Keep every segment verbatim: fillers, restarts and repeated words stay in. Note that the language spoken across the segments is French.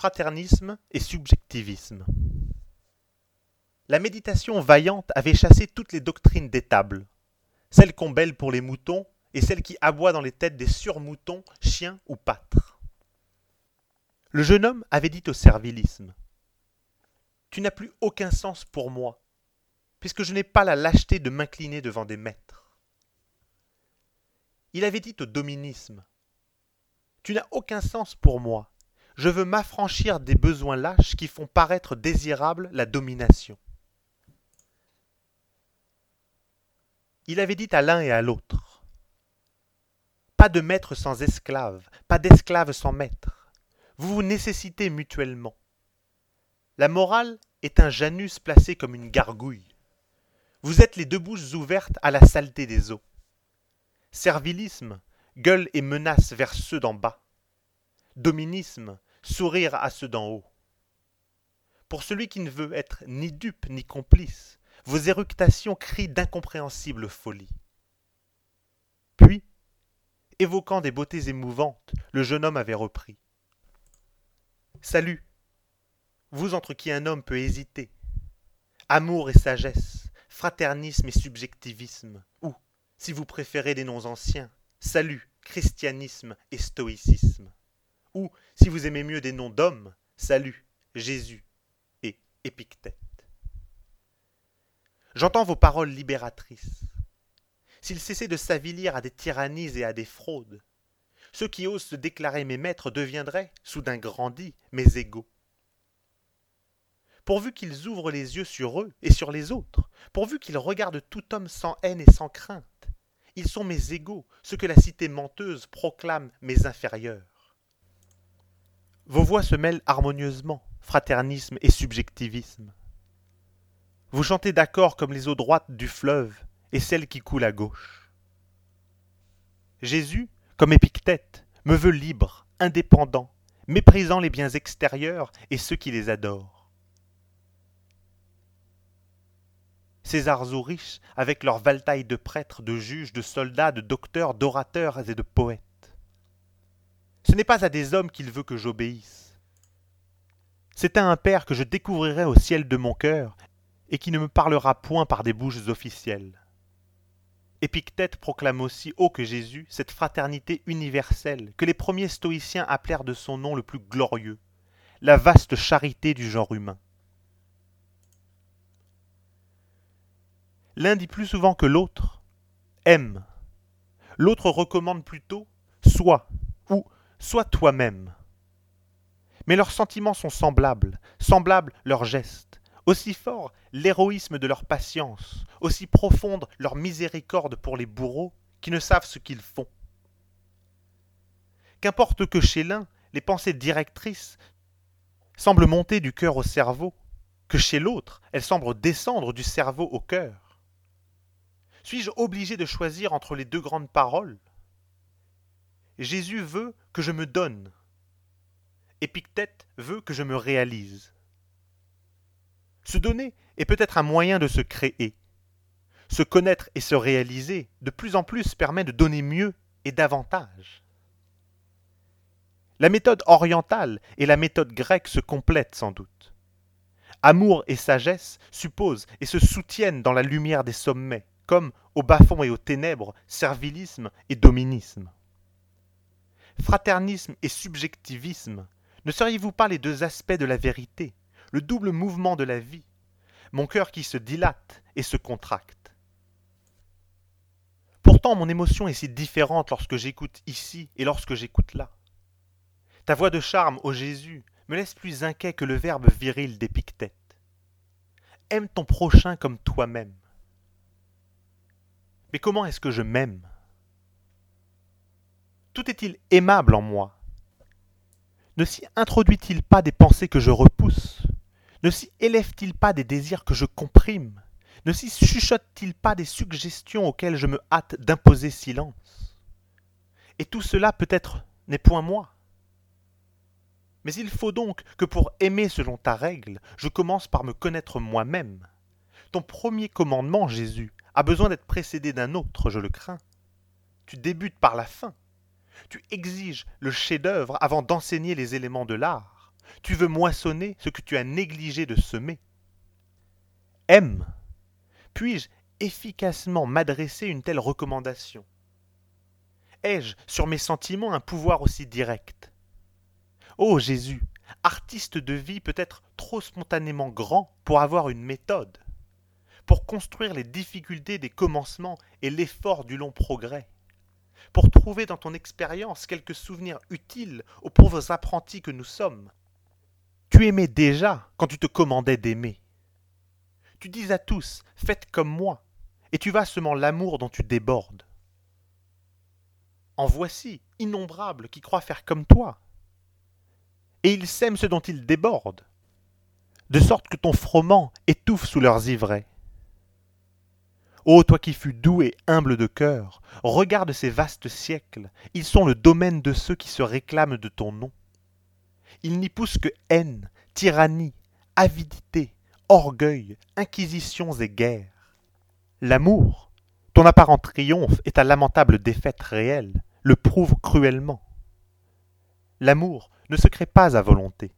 fraternisme et subjectivisme. La méditation vaillante avait chassé toutes les doctrines d'étable, celles qu'on bêle pour les moutons et celles qui aboient dans les têtes des surmoutons, chiens ou pâtres. Le jeune homme avait dit au servilisme : « Tu n'as plus aucun sens pour moi, puisque je n'ai pas la lâcheté de m'incliner devant des maîtres. » Il avait dit au dominisme : « Tu n'as aucun sens pour moi, je veux m'affranchir des besoins lâches qui font paraître désirable la domination. » Il avait dit à l'un et à l'autre : « Pas de maître sans esclave, pas d'esclave sans maître. Vous vous nécessitez mutuellement. La morale est un Janus placé comme une gargouille. Vous êtes les deux bouches ouvertes à la saleté des eaux. Servilisme, gueule et menace vers ceux d'en bas. Dominisme, sourire à ceux d'en haut. Pour celui qui ne veut être ni dupe ni complice, vos éructations crient d'incompréhensibles folies. » Puis, évoquant des beautés émouvantes, le jeune homme avait repris : « Salut, vous entre qui un homme peut hésiter. Amour et sagesse, fraternisme et subjectivisme, ou, si vous préférez des noms anciens, salut, christianisme et stoïcisme. Ou, si vous aimez mieux des noms d'hommes, salut, Jésus et Épictète. J'entends vos paroles libératrices. S'ils cessaient de s'avilir à des tyrannies et à des fraudes, ceux qui osent se déclarer mes maîtres deviendraient, soudain grandis, mes égaux. Pourvu qu'ils ouvrent les yeux sur eux et sur les autres, pourvu qu'ils regardent tout homme sans haine et sans crainte, ils sont mes égaux, ce que la cité menteuse proclame mes inférieurs. Vos voix se mêlent harmonieusement, fraternisme et subjectivisme. Vous chantez d'accord comme les eaux droites du fleuve et celles qui coulent à gauche. Jésus, comme Épictète, me veut libre, indépendant, méprisant les biens extérieurs et ceux qui les adorent. Ces arceaux riches, avec leur valetaille de prêtres, de juges, de soldats, de docteurs, d'orateurs et de poètes. Ce n'est pas à des hommes qu'il veut que j'obéisse. C'est à un Père que je découvrirai au ciel de mon cœur et qui ne me parlera point par des bouches officielles. Épictète proclame aussi haut que Jésus cette fraternité universelle que les premiers stoïciens appelèrent de son nom le plus glorieux, la vaste charité du genre humain. L'un dit plus souvent que l'autre « aime ». L'autre recommande plutôt « sois » ou « sois toi-même ». Mais leurs sentiments sont semblables, semblables leurs gestes, aussi fort l'héroïsme de leur patience, aussi profonde leur miséricorde pour les bourreaux qui ne savent ce qu'ils font. Qu'importe que chez l'un, les pensées directrices semblent monter du cœur au cerveau, que chez l'autre, elles semblent descendre du cerveau au cœur. Suis-je obligé de choisir entre les deux grandes paroles ? Jésus veut que je me donne. Épictète veut que je me réalise. Se donner est peut-être un moyen de se créer. Se connaître et se réaliser de plus en plus permet de donner mieux et davantage. La méthode orientale et la méthode grecque se complètent sans doute. Amour et sagesse supposent et se soutiennent dans la lumière des sommets, comme au bas-fond et aux ténèbres, servilisme et dominisme. Fraternisme et subjectivisme, ne seriez-vous pas les deux aspects de la vérité, le double mouvement de la vie, mon cœur qui se dilate et se contracte? Pourtant, mon émotion est si différente lorsque j'écoute ici et lorsque j'écoute là. Ta voix de charme, ô Jésus, me laisse plus inquiet que le verbe viril d'Épictète. Aime ton prochain comme toi-même. Mais comment est-ce que je m'aime ? Tout est-il aimable en moi ? Ne s'y introduit-il pas des pensées que je repousse ? Ne s'y élève-t-il pas des désirs que je comprime ? Ne s'y chuchote-t-il pas des suggestions auxquelles je me hâte d'imposer silence ? Et tout cela peut-être n'est point moi. Mais il faut donc que pour aimer selon ta règle, je commence par me connaître moi-même. Ton premier commandement, Jésus, a besoin d'être précédé d'un autre, je le crains. Tu débutes par la fin. Tu exiges le chef-d'œuvre avant d'enseigner les éléments de l'art. Tu veux moissonner ce que tu as négligé de semer. Aime. Puis-je efficacement m'adresser une telle recommandation? Ai-je sur mes sentiments un pouvoir aussi direct? Ô Jésus, artiste de vie peut-être trop spontanément grand pour avoir une méthode, pour construire les difficultés des commencements et l'effort du long progrès, pour trouver dans ton expérience quelques souvenirs utiles aux pauvres apprentis que nous sommes. Tu aimais déjà quand tu te commandais d'aimer. Tu dis à tous, faites comme moi, et tu vas semant l'amour dont tu débordes. En voici, innombrables, qui croient faire comme toi. Et ils sèment ce dont ils débordent, de sorte que ton froment étouffe sous leurs ivrets. Ô toi qui fus doux et humble de cœur, regarde ces vastes siècles, ils sont le domaine de ceux qui se réclament de ton nom. Ils n'y poussent que haine, tyrannie, avidité, orgueil, inquisitions et guerres. L'amour, ton apparent triomphe et ta lamentable défaite réelle, le prouvent cruellement. L'amour ne se crée pas à volonté.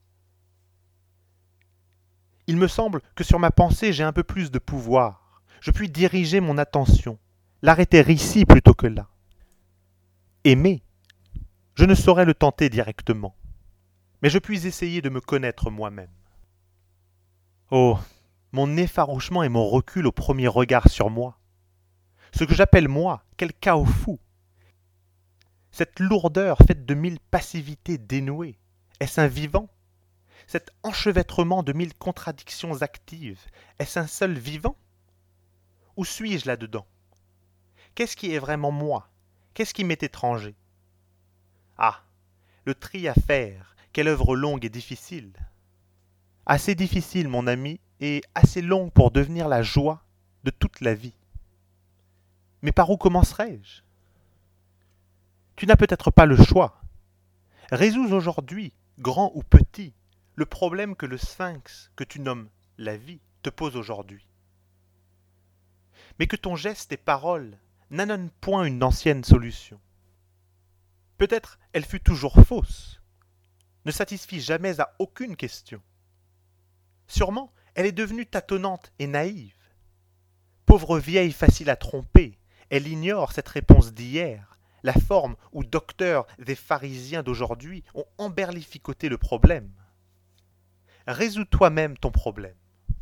Il me semble que sur ma pensée j'ai un peu plus de pouvoir. Je puis diriger mon attention, l'arrêter ici plutôt que là. Aimer, je ne saurais le tenter directement, mais je puis essayer de me connaître moi-même. Oh, mon effarouchement et mon recul au premier regard sur moi. Ce que j'appelle moi, quel chaos fou! Cette lourdeur faite de mille passivités dénouées, est-ce un vivant? Cet enchevêtrement de mille contradictions actives, est-ce un seul vivant? Où suis-je là-dedans? Qu'est-ce qui est vraiment moi? Qu'est-ce qui m'est étranger? Ah, le tri à faire, quelle œuvre longue et difficile! Assez difficile, mon ami, et assez longue pour devenir la joie de toute la vie. Mais par où commencerai-je? Tu n'as peut-être pas le choix. Résous aujourd'hui, grand ou petit, le problème que le sphinx, que tu nommes la vie, te pose aujourd'hui. Mais que ton geste et parole n'annonnent point une ancienne solution. Peut-être elle fut toujours fausse, ne satisfit jamais à aucune question. Sûrement, elle est devenue tâtonnante et naïve. Pauvre vieille facile à tromper, elle ignore cette réponse d'hier, la forme où docteurs et pharisiens d'aujourd'hui ont emberlificoté le problème. Résous toi-même ton problème.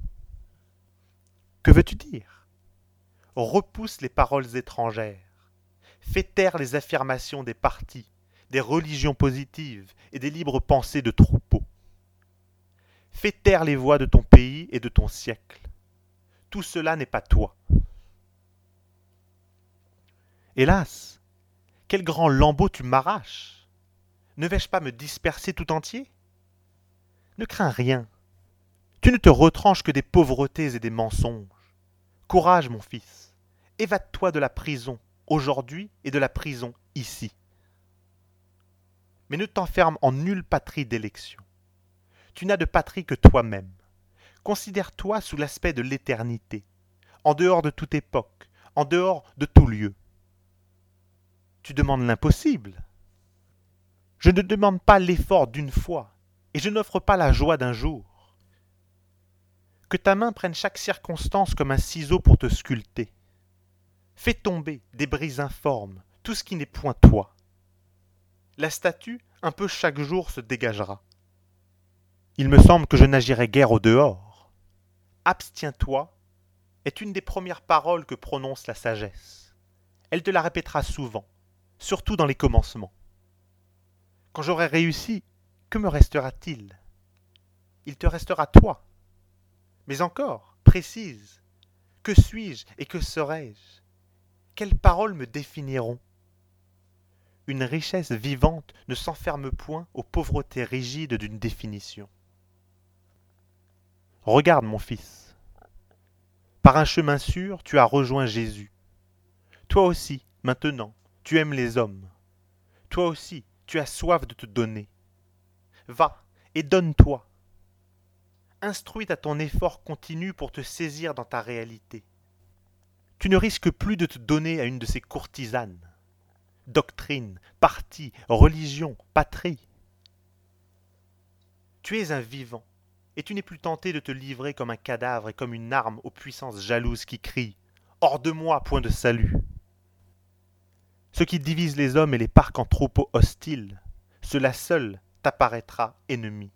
Que veux-tu dire? Repousse les paroles étrangères. Fais taire les affirmations des partis, des religions positives et des libres pensées de troupeaux. Fais taire les voix de ton pays et de ton siècle. Tout cela n'est pas toi. Hélas, quel grand lambeau tu m'arraches! Ne vais-je pas me disperser tout entier? Ne crains rien. Tu ne te retranches que des pauvretés et des mensonges. Courage, mon fils. Évade-toi de la prison, aujourd'hui, et de la prison, ici. Mais ne t'enferme en nulle patrie d'élection. Tu n'as de patrie que toi-même. Considère-toi sous l'aspect de l'éternité, en dehors de toute époque, en dehors de tout lieu. Tu demandes l'impossible. Je ne demande pas l'effort d'une fois, et je n'offre pas la joie d'un jour. Que ta main prenne chaque circonstance comme un ciseau pour te sculpter. Fais tomber des brises informes, tout ce qui n'est point toi. La statue, un peu chaque jour, se dégagera. Il me semble que je n'agirai guère au dehors. Abstiens-toi est une des premières paroles que prononce la sagesse. Elle te la répétera souvent, surtout dans les commencements. Quand j'aurai réussi, que me restera-t-il? Il te restera toi. Mais encore, précise, que suis-je et que serai-je? Quelles paroles me définiront? Une richesse vivante ne s'enferme point aux pauvretés rigides d'une définition. Regarde, mon fils. Par un chemin sûr, tu as rejoint Jésus. Toi aussi, maintenant, tu aimes les hommes. Toi aussi, tu as soif de te donner. Va et donne-toi. Instruis à ton effort continu pour te saisir dans ta réalité. Tu ne risques plus de te donner à une de ces courtisanes. Doctrine, parti, religion, patrie. Tu es un vivant, et tu n'es plus tenté de te livrer comme un cadavre et comme une arme aux puissances jalouses qui crient « Hors de moi, point de salut !» Ce qui divise les hommes et les parque en troupeaux hostiles, cela seul t'apparaîtra ennemi.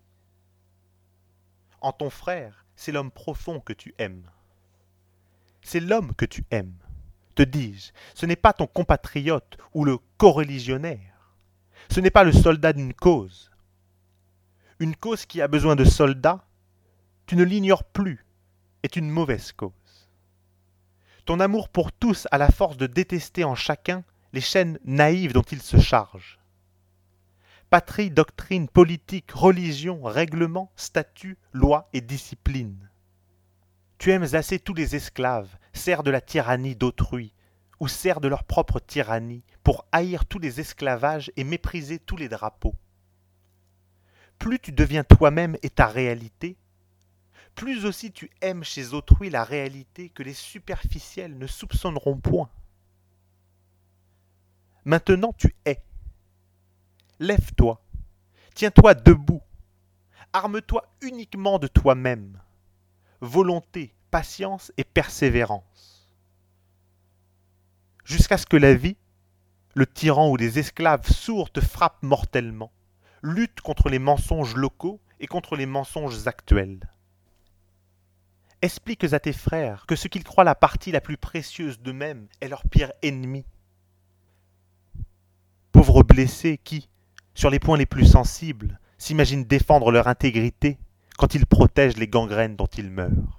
En ton frère, c'est l'homme profond que tu aimes. C'est l'homme que tu aimes, te dis-je, ce n'est pas ton compatriote ou le coreligionnaire. Ce n'est pas le soldat d'une cause. Une cause qui a besoin de soldats, tu ne l'ignores plus, est une mauvaise cause. Ton amour pour tous a la force de détester en chacun les chaînes naïves dont il se charge. Patrie, doctrine, politique, religion, règlement, statut, loi et discipline. Tu aimes assez tous les esclaves, sers de la tyrannie d'autrui, ou sers de leur propre tyrannie, pour haïr tous les esclavages et mépriser tous les drapeaux. Plus tu deviens toi-même et ta réalité, plus aussi tu aimes chez autrui la réalité que les superficiels ne soupçonneront point. Maintenant tu es. Lève-toi, tiens-toi debout, arme-toi uniquement de toi-même, volonté, patience et persévérance. Jusqu'à ce que la vie, le tyran ou les esclaves sourds te frappent mortellement, lutte contre les mensonges locaux et contre les mensonges actuels. Explique à tes frères que ce qu'ils croient la partie la plus précieuse d'eux-mêmes est leur pire ennemi. Pauvres blessés qui, sur les points les plus sensibles, s'imaginent défendre leur intégrité quand ils protègent les gangrènes dont ils meurent.